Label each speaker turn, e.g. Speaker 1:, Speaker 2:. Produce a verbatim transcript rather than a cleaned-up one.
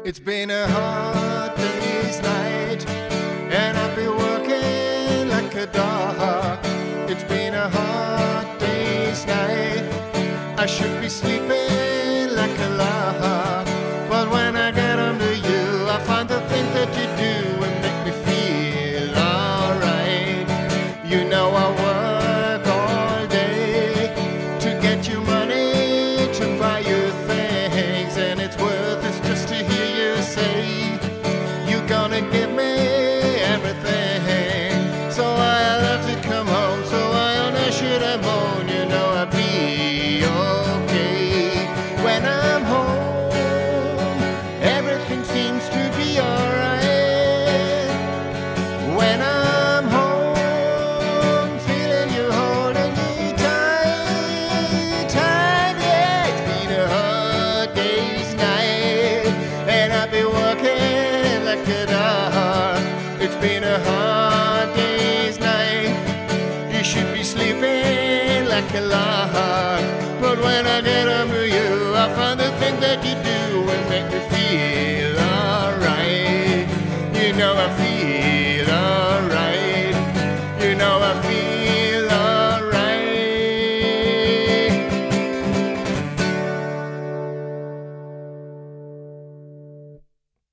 Speaker 1: It's been a hard day's night, and I've been working like a dog. It's been a hard day's night, I should be sleeping like a log. But when I get under you, I find the things that you do and make me feel alright. You know I work all day to get you money to buy you things, and it's worth it just to hear you say you're gonna give me everything. So I love to come home, so I only should have moan. You know I'll be okay when I'm home. Everything seems to be alright when I'm home, feeling you holding me tight, tight. Yeah, it's been a hard day's night, and I've been working like a dog. It's been a hard day's night, you should be sleeping like a log. But when I get under you, I find the things that you do and make me feel